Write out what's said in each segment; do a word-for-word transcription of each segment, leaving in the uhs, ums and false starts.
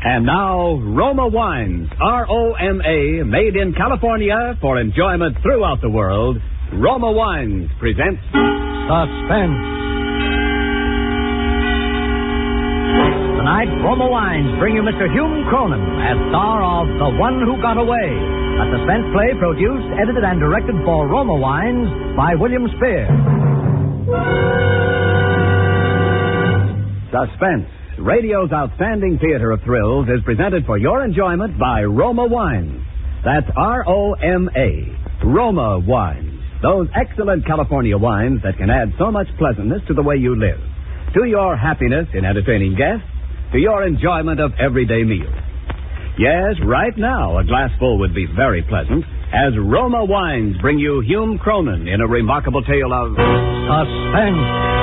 And now, Roma Wines, R O M A, made in California for enjoyment throughout the world. Roma Wines presents Suspense. Tonight, Roma Wines bring you Mister Hume Cronin as star of The One Who Got Away, a suspense play produced, edited, and directed for Roma Wines by William Spear. Suspense, radio's outstanding theater of thrills, is presented for your enjoyment by Roma Wines. That's R O M A, Roma Wines. Those excellent California wines that can add so much pleasantness to the way you live, to your happiness in entertaining guests, to your enjoyment of everyday meals. Yes, right now, a glassful would be very pleasant, as Roma Wines bring you Hume Cronin in a remarkable tale of suspense.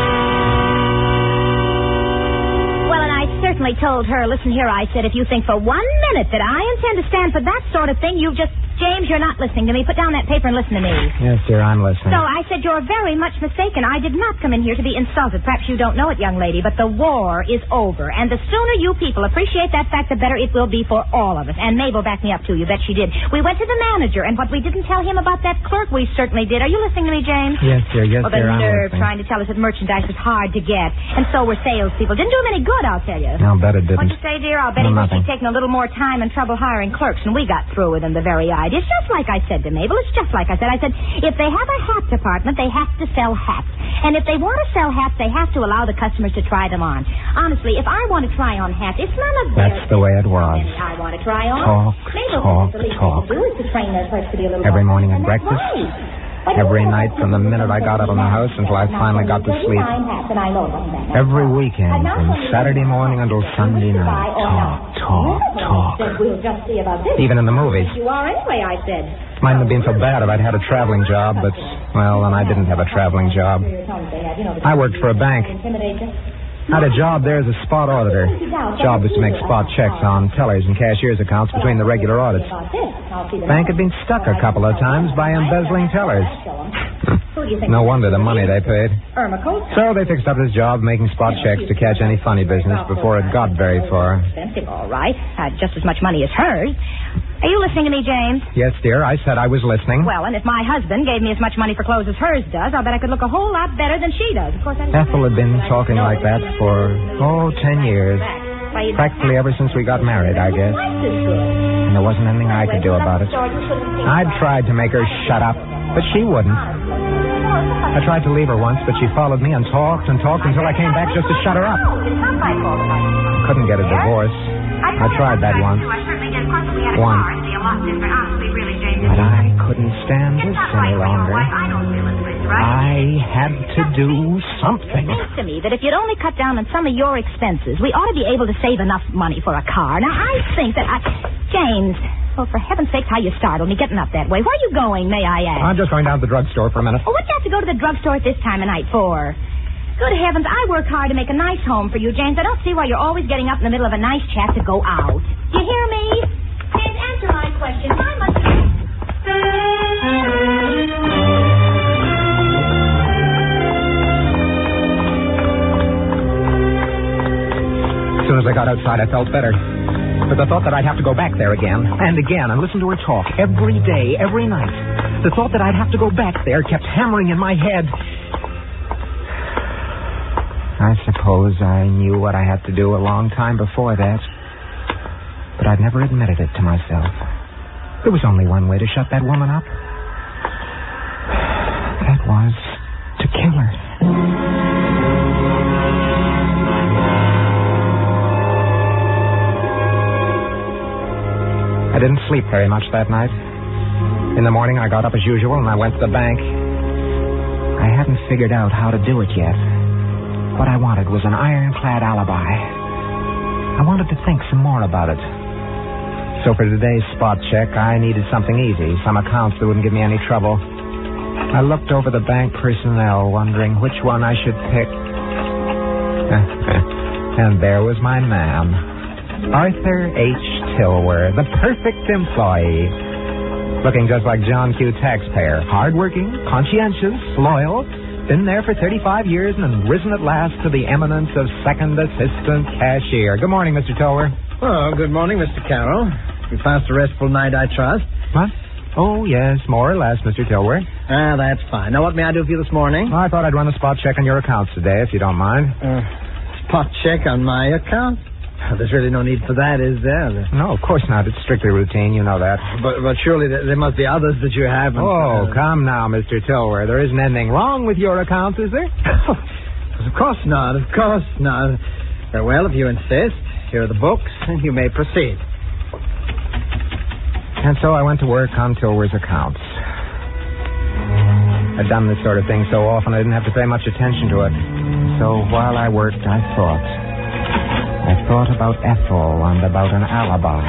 Well, and I certainly told her, listen here, I said, if you think for one minute that I intend to stand for that sort of thing, you've just... James, you're not listening to me. Put down that paper and listen to me. Yes, dear, I'm listening. So I said you're very much mistaken. I did not come in here to be insulted. Perhaps you don't know it, young lady, but the war is over. And the sooner you people appreciate that fact, the better it will be for all of us. And Mabel backed me up, too. You bet she did. We went to the manager, and what we didn't tell him about that clerk, we certainly did. Are you listening to me, James? Yes, dear. Yes, well, dear, I'm nerve listening. trying to tell us that merchandise was hard to get. And so were salespeople. Didn't do him any good, I'll tell you. I'll bet it didn't. What'd you say, dear? I'll bet No, he nothing. was taking a little more time and trouble hiring clerks, and we got through with him the very idea. It's just like I said to Mabel. It's just like I said. I said, if they have a hat department, they have to sell hats. And if they want to sell hats, they have to allow the customers to try them on. Honestly, if I want to try on hats, it's none of their... That's the way it was. I want to try on. Talk, Mabel talk, thinks the least talk. they can do is to train their clerks to be a little Every more morning at and that's breakfast. right. But Every you know, night from the minute I got out of the house until I finally got to sleep. Every weekend from Saturday morning until Sunday night. Talk, talk, talk. Even in the movies. You are anyway, I said. Mightn't have been so bad if I'd had a traveling job, but, well, and I didn't have a traveling job. I worked for a bank. I had a job there as a spot auditor. Job was to make spot checks on tellers and cashiers' accounts between the regular audits. Bank had been stuck a couple of times by embezzling tellers. No wonder the money they paid. So they fixed up this job making spot checks to catch any funny business before it got very far. Expensive, all right. Had just as much money as hers. Are you listening to me, James? Yes, dear. I said I was listening. Well, and if my husband gave me as much money for clothes as hers does, I'll bet I could look a whole lot better than she does. Of course, I Ethel had been talking like that for, oh, ten years. Practically ever since we got married, I guess. And there wasn't anything I could do about it. I'd tried to make her shut up, but she wouldn't. I tried to leave her once, but she followed me and talked and talked until I came back just to shut her up. Couldn't get a divorce. I tried that once. Once. But I couldn't stand this any longer. I had to do something. It seems to me that if you'd only cut down on some of your expenses, we ought to be able to save enough money for a car. Now, I think that I... James, oh, for heaven's sakes, how you startled me getting up that way. Where are you going, may I ask? I'm just going down to the drugstore for a minute. Oh, what do you have to go to the drugstore at this time of night for? Good heavens, I work hard to make a nice home for you, James. I don't see why you're always getting up in the middle of a nice chat to go out. Do you hear me? James, answer my question. Why must you... As soon as I got outside, I felt better. But the thought that I'd have to go back there again and again and listen to her talk every day, every night, the thought that I'd have to go back there kept hammering in my head. I suppose I knew what I had to do a long time before that. But I'd never admitted it to myself. There was only one way to shut that woman up. That was to kill her. I didn't sleep very much that night. In the morning, I got up as usual and I went to the bank. I hadn't figured out how to do it yet. What I wanted was an ironclad alibi. I wanted to think some more about it. So for today's spot check, I needed something easy, some accounts that wouldn't give me any trouble. I looked over the bank personnel, wondering which one I should pick. And there was my man, Arthur H. Tilwer, the perfect employee. Looking just like John Q. Taxpayer. Hardworking, conscientious, loyal. Been there for thirty-five years and risen at last to the eminence of second assistant cashier. Good morning, Mister Tilwer. Oh, good morning, Mister Carroll. You passed a restful night, I trust. What? Oh, yes, more or less, Mister Tilworth. Ah, that's fine. Now, what may I do for you this morning? Well, I thought I'd run a spot check on your accounts today, if you don't mind. Uh, spot check on my account? There's really no need for that, is there? No, of course not. It's strictly routine. You know that. But but surely there, there must be others that you haven't. Oh, uh... come now, Mister Tilworth. There isn't anything wrong with your accounts, is there? Of course not. Of course not. Very well, if you insist. Here are the books, and you may proceed. And so I went to work on Tilworth's accounts. I'd done this sort of thing so often I didn't have to pay much attention to it. So while I worked, I thought. I thought about Ethel and about an alibi.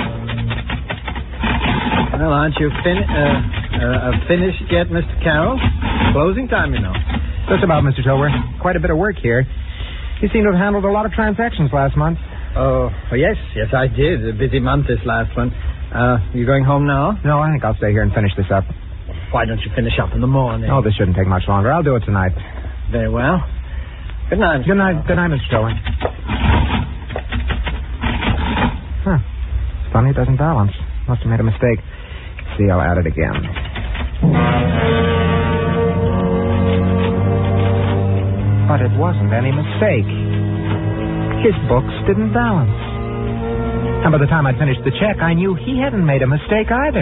Well, aren't you fin- uh, uh, finished yet, Mister Carroll? Closing time, you know. Just about, Mister Tilworth. Quite a bit of work here. You seem to have handled a lot of transactions last month. Oh, well, yes, yes, I did. A busy month this last one. Uh, you going home now? No, I think I'll stay here and finish this up. Why don't you finish up in the morning? Oh, this shouldn't take much longer. I'll do it tonight. Very well. Good night. Good night, good night, Mister Tilworth. Huh. It's funny, it doesn't balance. Must have made a mistake. See, I'll add it again. But it wasn't any mistake. His books didn't balance. And by the time I'd finished the check, I knew he hadn't made a mistake either.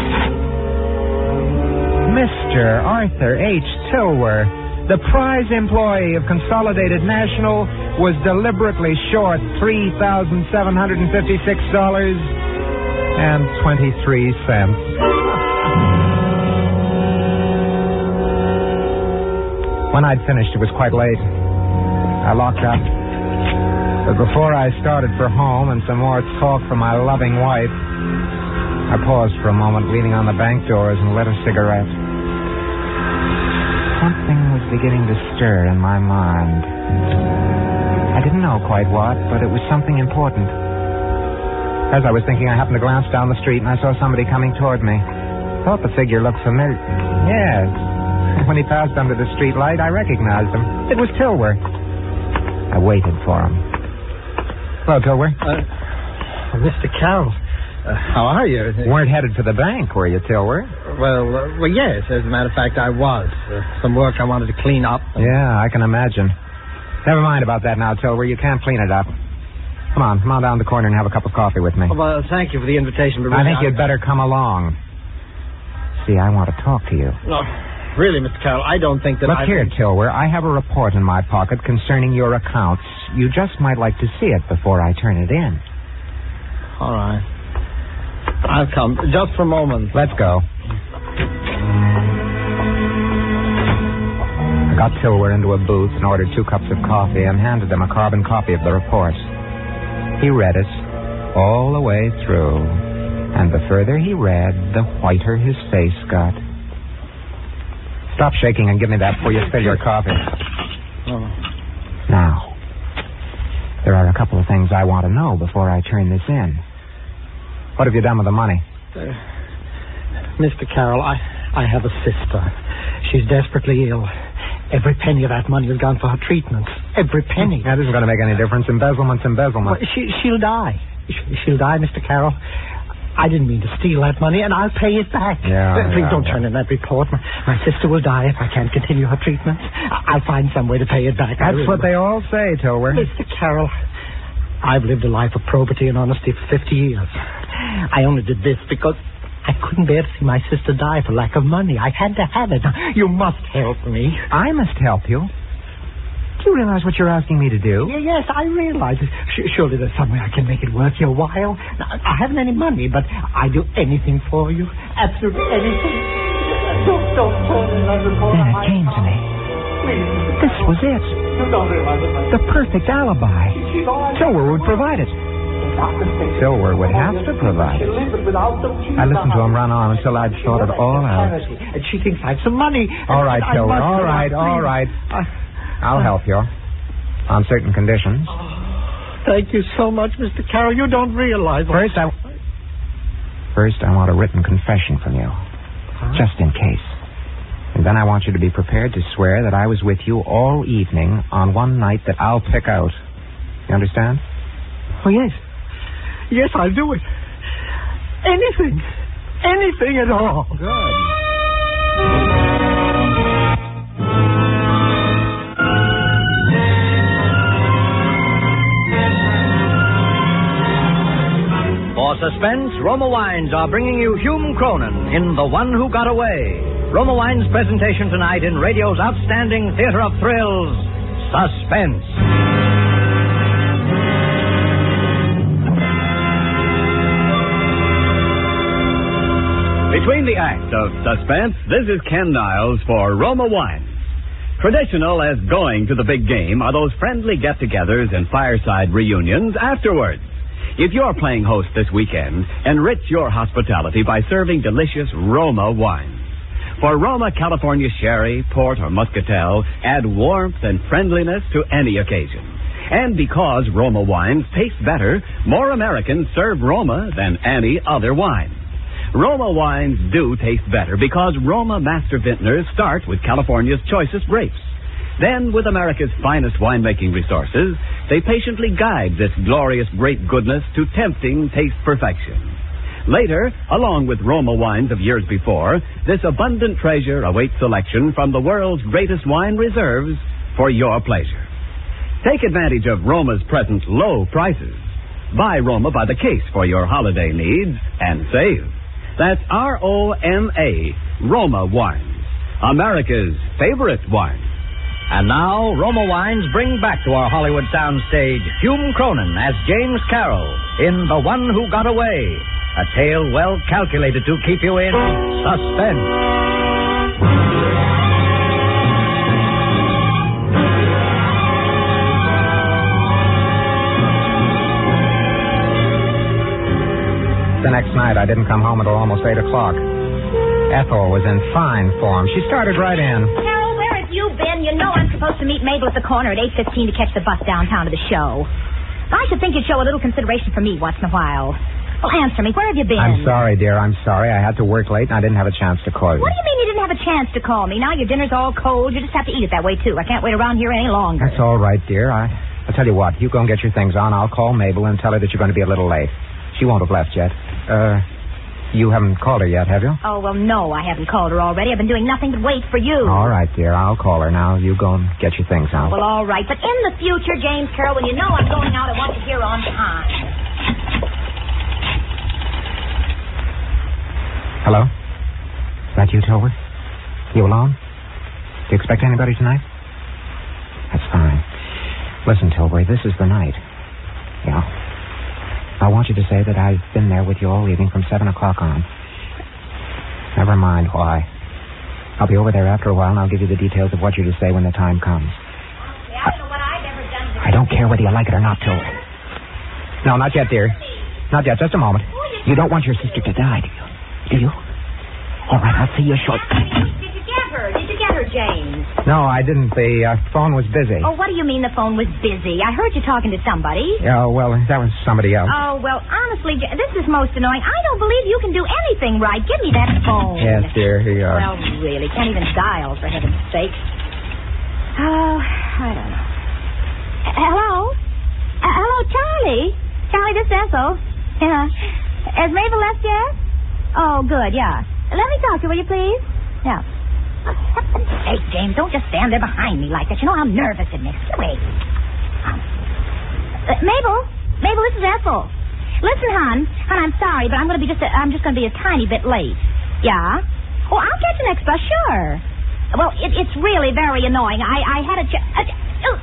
Mister Arthur H. Tilworth, the prize employee of Consolidated National, was deliberately short three thousand seven hundred fifty-six dollars and twenty-three cents. When I'd finished, it was quite late. I locked up. But before I started for home and some more talk from my loving wife, I paused for a moment, leaning on the bank doors, and lit a cigarette. Something was beginning to stir in my mind. I didn't know quite what, but it was something important. As I was thinking, I happened to glance down the street, and I saw somebody coming toward me. Thought the figure looked familiar. Yes. When he passed under the street light, I recognized him. It was Tilworth. I waited for him. Hello, Tilworth. Uh, Mister Carroll, uh, how are you? You weren't headed for the bank, were you, Tilworth? Well, uh, well, yes. As a matter of fact, I was. Uh, some work I wanted to clean up. And... Yeah, I can imagine. Never mind about that now, Tilworth. You can't clean it up. Come on, come on down the corner and have a cup of coffee with me. Oh, well, thank you for the invitation. But I really, think you'd better come along. See, I want to talk to you. No, really, Mister Carroll, I don't think that Look I... here, Tilworth. I have a report in my pocket concerning your accounts. You just might like to see it before I turn it in. All right. I'll come. Just for a moment. Let's go. I got Tilworth into a booth and ordered two cups of coffee and handed him a carbon copy of the report. He read it all the way through. And the further he read, the whiter his face got. Stop shaking and give me that before you spill your coffee. Oh. Now, there are a couple of things I want to know before I turn this in. What have you done with the money? Uh, Mister Carroll, I, I have a sister. She's desperately ill. Every penny of that money has gone for her treatment. Every penny. That isn't going to make any difference. Embezzlement's embezzlement. Well, she, she'll die. She, she'll die, Mister Carroll. I didn't mean to steal that money, and I'll pay it back. Yeah, Please yeah, don't yeah. turn in that report. My, my sister will die if I can't continue her treatment. I'll find some way to pay it back. That's what they all say, Tilworth. Mister Carroll, I've lived a life of probity and honesty for fifty years. I only did this because I couldn't bear to see my sister die for lack of money. I had to have it. You must help me. I must help you. Do you realize what you're asking me to do? Y- Yes, I realize it. Sh- surely there's some way I can make it worth your while. Now, I haven't any money, but I do anything for you. Absolutely anything. Don't, don't turn in that report. Then it came to me. Please. This was it. You don't realize it. The perfect alibi. Tilworth would provide it. Tilworth would have to provide it. I listened to him run on until I'd thought it all out. And she thinks I have some money. All right, I Tilworth. must All go right, out, all please. right. Uh, I'll help you. On certain conditions. Thank you so much, Mister Carroll. You don't realize. First, I... First, I want a written confession from you. Huh? Just in case. And then I want you to be prepared to swear that I was with you all evening on one night that I'll pick out. You understand? Oh, yes. Yes, I'll do it. Anything. Anything at all. Good. For suspense, Roma Wines are bringing you Hume Cronin in The One Who Got Away. Roma Wines' presentation tonight in radio's outstanding theater of thrills, Suspense. Between the acts of Suspense, this is Ken Niles for Roma Wines. Traditional as going to the big game are those friendly get-togethers and fireside reunions afterwards. If you're playing host this weekend, enrich your hospitality by serving delicious Roma wines. For Roma California Sherry, Port, or Muscatel, add warmth and friendliness to any occasion. And because Roma wines taste better, more Americans serve Roma than any other wine. Roma wines do taste better because Roma master vintners start with California's choicest grapes. Then, with America's finest winemaking resources, they patiently guide this glorious grape goodness to tempting taste perfection. Later, along with Roma wines of years before, this abundant treasure awaits selection from the world's greatest wine reserves for your pleasure. Take advantage of Roma's present low prices. Buy Roma by the case for your holiday needs and save. That's R O M A, Roma Wines, America's favorite wine. And now, Roma Wines bring back to our Hollywood soundstage Hume Cronin as James Carroll in The One Who Got Away, a tale well calculated to keep you in suspense. The next night, I didn't come home until almost eight o'clock. Ethel was in fine form. She started right in. Carol, where have you been? You know I'm supposed to meet Mabel at the corner at eight fifteen to catch the bus downtown to the show. I should think you'd show a little consideration for me once in a while. Well, answer me. Where have you been? I'm sorry, dear. I'm sorry. I had to work late, and I didn't have a chance to call you. What do you mean you didn't have a chance to call me? Now your dinner's all cold. You just have to eat it that way, too. I can't wait around here any longer. That's all right, dear. I, I'll tell you what. You go and get your things on. I'll call Mabel and tell her that you're going to be a little late. She won't have left yet. Uh, you haven't called her yet, have you? Oh, well, no, I haven't called her already. I've been doing nothing but wait for you. All right, dear. I'll call her now. You go and get your things on. Well, all right. But in the future, James Carroll, when you know I'm going out, I want you here on time. Hello? Is that you, Tilbury? You alone? Do you expect anybody tonight? That's fine. Listen, Tilbury, this is the night. Yeah. I want you to say that I've been there with you all evening from seven o'clock on. Never mind why. I'll be over there after a while, and I'll give you the details of what you're to say when the time comes. Honestly, I don't know what I've ever done to I don't care whether you like it or not, Tilbury. No, not yet, dear. Not yet. Just a moment. You don't want your sister to die, do you? Do you? All right, I'll see you shortly. Did you get her? Did you get her, James? No, I didn't. The uh, phone was busy. Oh, what do you mean the phone was busy? I heard you talking to somebody. Yeah, well, that was somebody else. Oh, well, honestly, J- this is most annoying. I don't believe you can do anything right. Give me that phone. Yes, dear, here you are. Well, really, can't even dial, for heaven's sake. Oh, I don't know. Uh, hello? Uh, hello, Charlie. Charlie, this is Ethel. Yeah. Has Mabel left yet? Oh, good, yeah. Let me talk to you, will you, please? Yeah. Hey, James, don't just stand there behind me like that. You know how nervous it makes me. Wait. Um, uh, Mabel? Mabel, this is Ethel. Listen, hon. Hon, I'm sorry, but I'm going to be just a, I'm just going to be a tiny bit late. Yeah? Oh, I'll catch the next bus, sure. Well, it, it's really very annoying. I, I had a... Ch- uh, uh,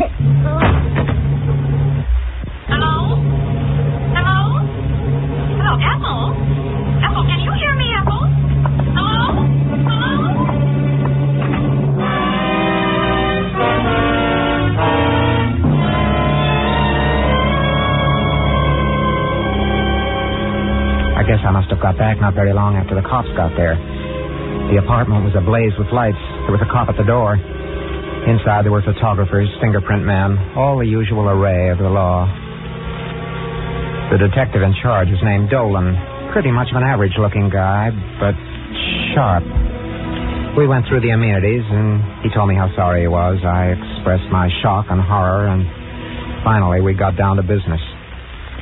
Hello? Hello? Hello, Ethel? Ethel, can you hear me, Ethel? Hello? Hello? I guess I must have got back not very long after the cops got there. The apartment was ablaze with lights. There was a cop at the door. Inside there were photographers, fingerprint men, all the usual array of the law. The detective in charge was named Dolan. Pretty much of an average-looking guy, but sharp. We went through the amenities, and he told me how sorry he was. I expressed my shock and horror, and finally we got down to business.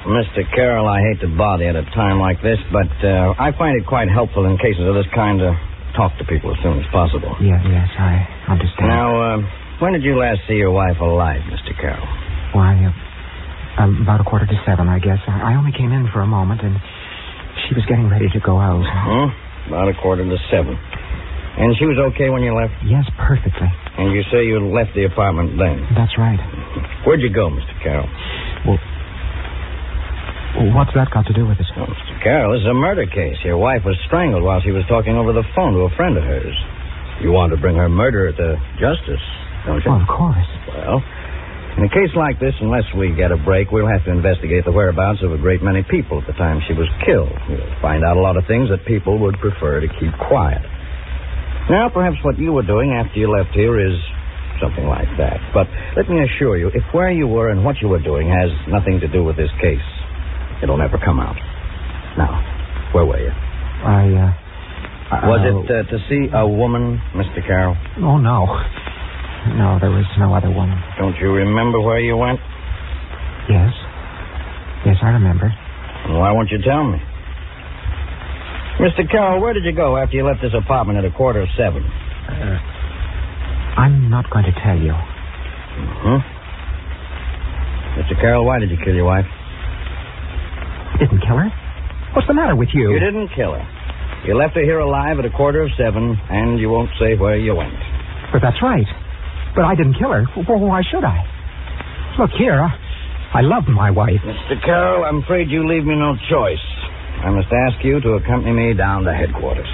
Mister Carroll, I hate to bother you at a time like this, but uh, I find it quite helpful in cases of this kind to talk to people as soon as possible. Yeah, yes, I understand. Now, uh, when did you last see your wife alive, Mister Carroll? Why, uh, um, about a quarter to seven, I guess. I, I only came in for a moment, and she was getting ready to go out. Hmm? About a quarter to seven. And she was okay when you left? Yes, perfectly. And you say you left the apartment then? That's right. Where'd you go, Mister Carroll? Well, what's that got to do with it? Well, Mister Carroll, this is a murder case. Your wife was strangled while she was talking over the phone to a friend of hers. You want to bring her murderer to justice, don't you? Well, of course. Well, in a case like this, unless we get a break, we'll have to investigate the whereabouts of a great many people at the time she was killed. We'll find out a lot of things that people would prefer to keep quiet. Now, perhaps what you were doing after you left here is something like that. But let me assure you, if where you were and what you were doing has nothing to do with this case, it'll never come out. Now, where were you? I, uh... Was uh, it uh, to see a woman, Mister Carroll? Oh, no. No, there was no other woman. Don't you remember where you went? Yes. Yes, I remember. Well, why won't you tell me? Mister Carroll, where did you go after you left this apartment at a quarter of seven? Uh, I'm not going to tell you. Mm-hmm. Mister Carroll, why did you kill your wife? Didn't kill her? What's the matter with you? You didn't kill her. You left her here alive at a quarter of seven, and you won't say where you went. But that's right. But I didn't kill her. Well, why should I? Look here, I, I love my wife. Mister Carroll, I'm afraid you leave me no choice. I must ask you to accompany me down to headquarters.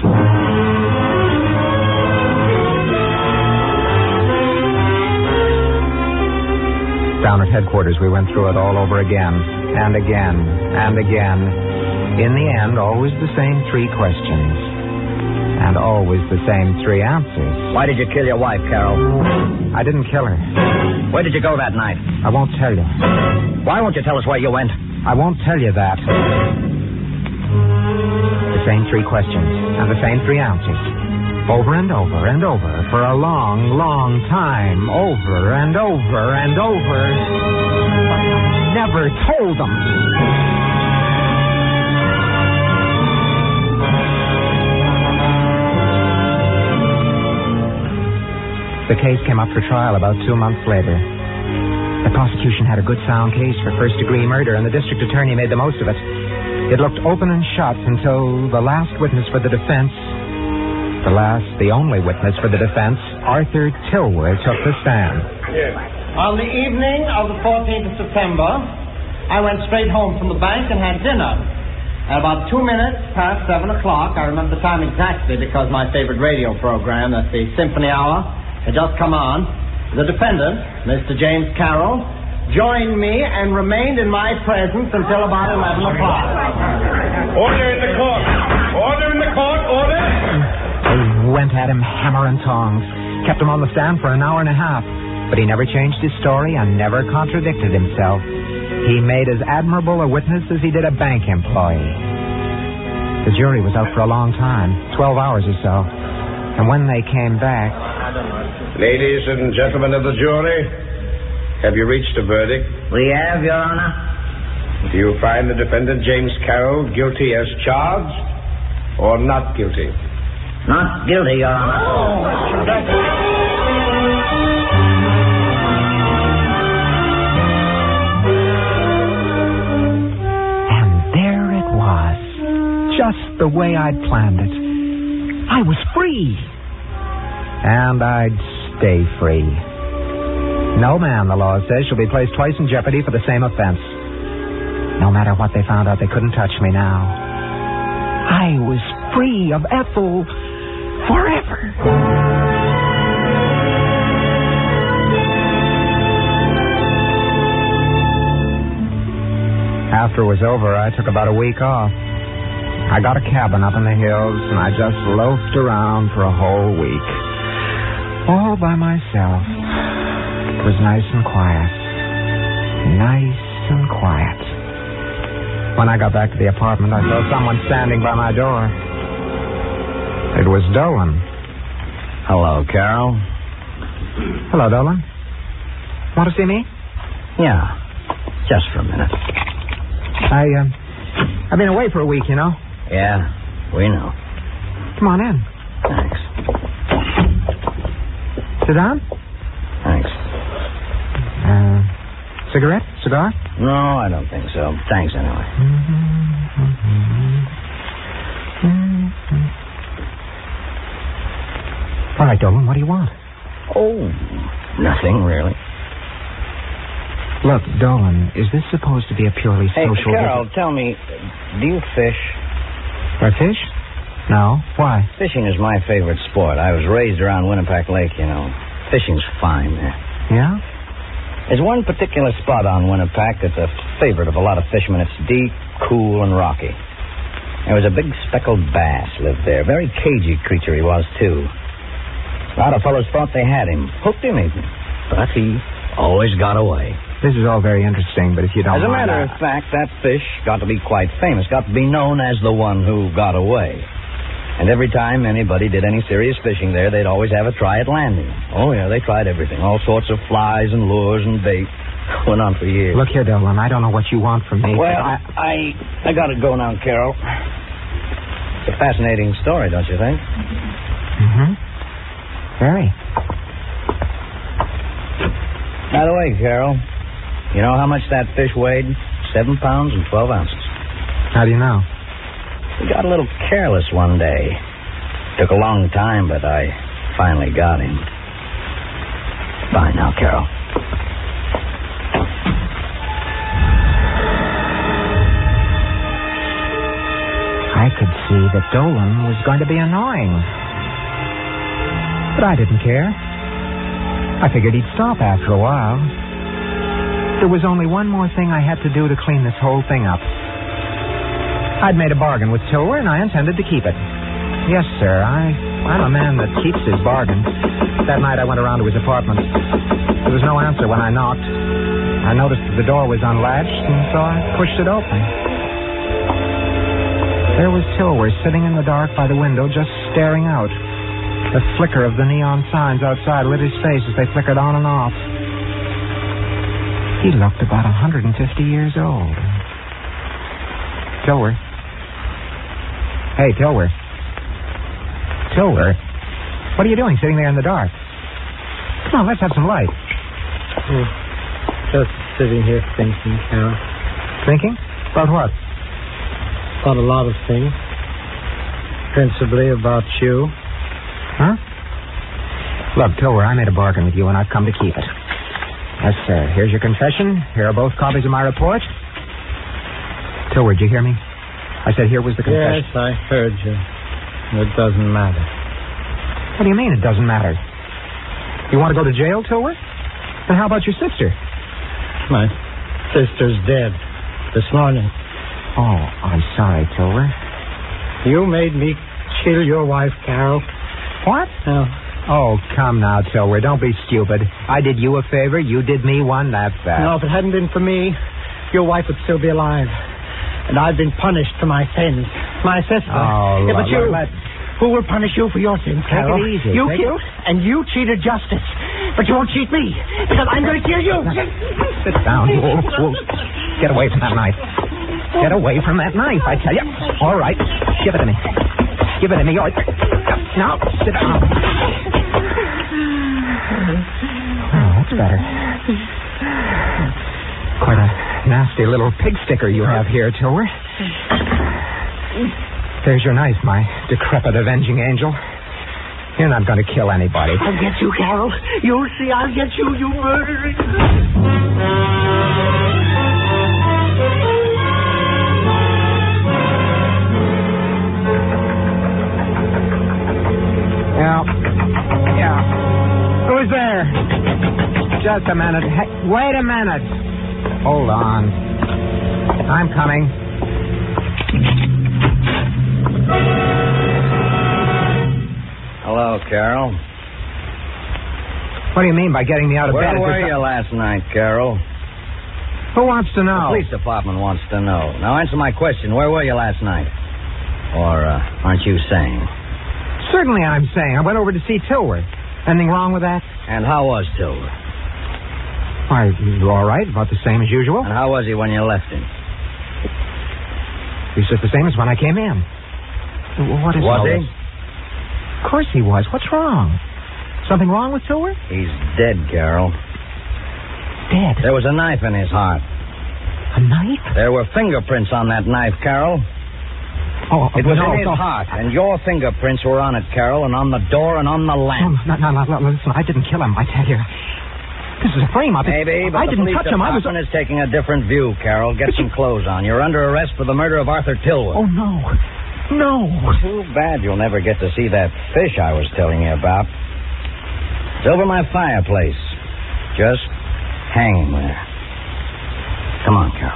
Down at headquarters, we went through it all over again, and again, and again. In the end, always the same three questions, and always the same three answers. Why did you kill your wife, Carroll? I didn't kill her. Where did you go that night? I won't tell you. Why won't you tell us where you went? I won't tell you that. The same three questions, and the same three answers. Over and over and over for a long, long time. Over and over and over. But I never told them. The case came up for trial about two months later. The prosecution had a good sound case for first-degree murder, and the district attorney made the most of it. It looked open and shut until the last witness for the defense, the last, the only witness for the defense, Arthur Tilwer, took the stand. Yes. On the evening of the fourteenth of September, I went straight home from the bank and had dinner. At about two minutes past seven o'clock, I remember the time exactly because my favorite radio program, that's the Symphony Hour, had just come on. The defendant, Mister James Carroll, joined me and remained in my presence until about eleven o'clock. Order in the court! Order in the court! Order! They went at him hammer and tongs, kept him on the stand for an hour and a half, but he never changed his story and never contradicted himself. He made as admirable a witness as he did a bank employee. The jury was out for a long time, twelve hours or so, and when they came back... Ladies and gentlemen of the jury, have you reached a verdict? We have, Your Honor. Do you find the defendant, James Carroll, guilty as charged or not guilty? Not guilty, Your Honor. And there it was, just the way I'd planned it. I was free. And I'd stay free. No man, the law says, shall be placed twice in jeopardy for the same offense. No matter what they found out, they couldn't touch me now. I was free of Ethel forever. After it was over, I took about a week off. I got a cabin up in the hills, and I just loafed around for a whole week. All by myself. It was nice and quiet. Nice and quiet. When I got back to the apartment, I saw someone standing by my door. It was Dolan. Hello, Carol. Hello, Dolan. Want to see me? Yeah, just for a minute. I, uh, I've been away for a week, you know. Yeah, we know. Come on in. Thanks. Sit down. Thanks. Uh, cigarette? Cigar? No, I don't think so. Thanks, anyway. All right, Dolan, what do you want? Oh, nothing, really. Look, Dolan, is this supposed to be a purely Hey, social... Carol, tell me, do you fish? For fish? No. Why? Fishing is my favorite sport. I was raised around Winnipeck Lake, you know. Fishing's fine there. Yeah? There's one particular spot on Winnipeck that's a favorite of a lot of fishermen. It's deep, cool, and rocky. There was a big speckled bass lived there. Very cagey creature he was, too. A lot of fellows thought they had him. Hooked him, even. But he always got away. This is all very interesting, but if you don't As a mind, matter I- of fact, that fish got to be quite famous. Got to be known as the one who got away. And every time anybody did any serious fishing there, they'd always have a try at landing him. Oh, yeah, they tried everything. All sorts of flies and lures and bait. Went on for years. Look here, Dolan, I don't know what you want from me. Well, but I, I, I got to go now, Carol. It's a fascinating story, don't you think? Mm-hmm. Very. By the way, Carol, you know how much that fish weighed? Seven pounds and twelve ounces. How do you know? He got a little careless one day. Took a long time, but I finally got him. Bye now, Carol. I could see that Dolan was going to be annoying. But I didn't care. I figured he'd stop after a while. There was only one more thing I had to do to clean this whole thing up. I'd made a bargain with Tilwer, and I intended to keep it. Yes, sir, I, I'm a man that keeps his bargain. That night I went around to his apartment. There was no answer when I knocked. I noticed that the door was unlatched, and so I pushed it open. There was Tilwer sitting in the dark by the window, just staring out. The flicker of the neon signs outside lit his face as they flickered on and off. He looked about one hundred fifty years old. Tilwer. Hey, Tilwer. Tilwer. What are you doing sitting there in the dark? Come on, let's have some light. Oh, just sitting here thinking, Carol. Thinking? About what? About a lot of things. Principally about you. Huh? Look, Tilwer, I made a bargain with you, and I've come to keep it. Yes, sir. Here's your confession. Here are both copies of my report. Tilwer, did you hear me? I said here was the confession. Yes, I heard you. It doesn't matter. What do you mean it doesn't matter? You want to go to jail, Tilwer? Then how about your sister? My sister's dead this morning. Oh, I'm sorry, Tilwer. You made me kill your wife, Carol. What? No. Oh, come now, Tilwer. Don't be stupid. I did you a favor. You did me one. That's that. No, if it hadn't been for me, your wife would still be alive. And I've been punished for my sins. My sister. Oh, yeah, but look, you... let- Who will punish you for your sins, Take it Carol? easy. You Take killed, and you cheated justice. But you won't cheat me, because I'm going to kill you. Sit down. Whoa, whoa. Get away from that knife. Get away from that knife, I tell you. All right. Give it to me. Give it to me. All right. Now, sit down. Oh, that's better. Quite a nasty little pig sticker you have here, Tilwer. There's your knife, my decrepit avenging angel. You're not going to kill anybody. I'll get you, Carol. You'll see I'll get you, you murdering... Yeah. Yeah. Who's there? Just a minute. Hey, wait a minute. Hold on. I'm coming. Hello, Carol. What do you mean by getting me out of Where bed? were Is this you last night, Carol? a- Who wants to know? The police department wants to know. Now, answer my question. Where were you last night? Or uh, aren't you saying? Certainly I'm saying. I went over to see Tilworth. Anything wrong with that? And how was Tilworth? Why, all right. About the same as usual. And how was he when you left him? He's just the same as when I came in. What is Was all he? this? Of course he was. What's wrong? Something wrong with Seward? He's dead, Carol. Dead. There was a knife in his heart. A knife? There were fingerprints on that knife, Carol. Oh, It was no, in his no. heart, and your fingerprints were on it, Carol, and on the door and on the No, lamp. no, no, no, no, listen, I didn't kill him, I tell you. This is a frame-up. It's- Maybe, but I the didn't police touch him. I was... department is taking a different view, Carol. Get But some you- clothes on. You're under arrest for the murder of Arthur Tilwood. Oh, no. No. Too bad you'll never get to see that fish I was telling you about. It's over my fireplace. Just hanging there. Come on, Carol.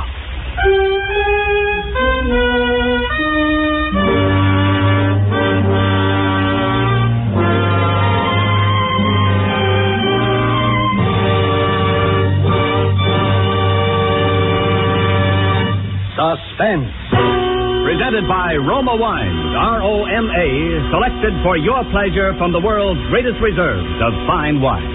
Suspense. Presented by Roma Wines, R O M A, selected for your pleasure from the world's greatest reserves of fine wine.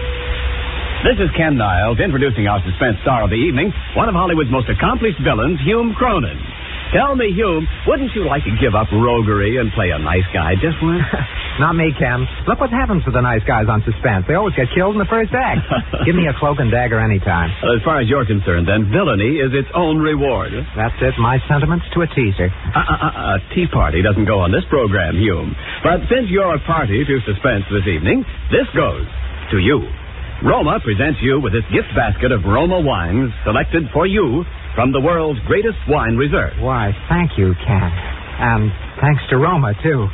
This is Ken Niles introducing our suspense star of the evening, one of Hollywood's most accomplished villains, Hume Cronin. Tell me, Hume, wouldn't you like to give up roguery and play a nice guy just once? Not me, Ken. Look what happens to the nice guys on Suspense. They always get killed in the first act. Give me a cloak and dagger anytime. Well, as far as you're concerned, then, villainy is its own reward. That's it. My sentiments to a teaser. Uh, uh, uh, a tea party doesn't go on this program, Hume. But since you're a party to Suspense this evening, this goes to you. Roma presents you with this gift basket of Roma wines selected for you from the world's greatest wine reserve. Why, thank you, Ken. And thanks to Roma, too.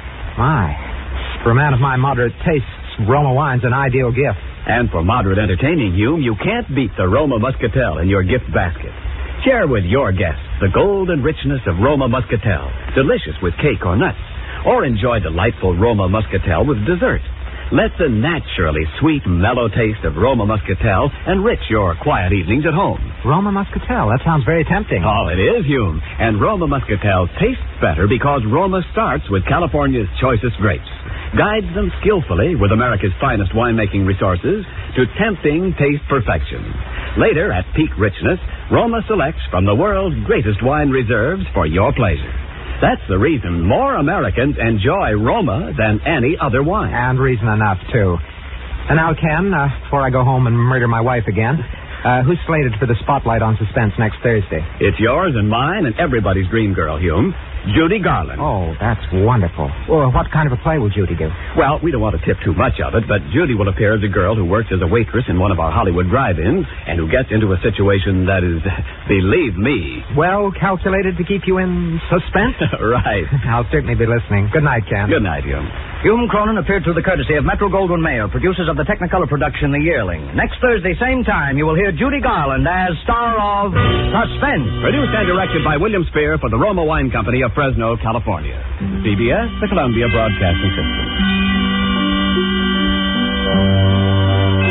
My. For a man of my moderate tastes, Roma wine's an ideal gift. And for moderate entertaining, Hume, you can't beat the Roma Muscatel in your gift basket. Share with your guests the golden richness of Roma Muscatel, delicious with cake or nuts. Or enjoy delightful Roma Muscatel with dessert. Let the naturally sweet, mellow taste of Roma Muscatel enrich your quiet evenings at home. Roma Muscatel, that sounds very tempting. Oh, it is, Hume. And Roma Muscatel tastes better because Roma starts with California's choicest grapes, guides them skillfully with America's finest winemaking resources to tempting taste perfection. Later, at peak richness, Roma selects from the world's greatest wine reserves for your pleasure. That's the reason more Americans enjoy Roma than any other wine. And reason enough, too. And now, Ken, uh, before I go home and murder my wife again, uh, who's slated for the spotlight on Suspense next Thursday? It's yours and mine and everybody's dream girl, Hume. Judy Garland. Oh, that's wonderful. Well, what kind of a play will Judy do? Well, we don't want to tip too much of it, but Judy will appear as a girl who works as a waitress in one of our Hollywood drive-ins and who gets into a situation that is, believe me... Well calculated to keep you in suspense? Right. I'll certainly be listening. Good night, Ken. Good night, Hume. Hume Cronin appeared through the courtesy of Metro-Goldwyn-Mayer, producers of the Technicolor production The Yearling. Next Thursday, same time, you will hear Judy Garland as star of Suspense. Produced and directed by William Spear for the Roma Wine Company of Fresno, California. C B S, the Columbia Broadcasting System.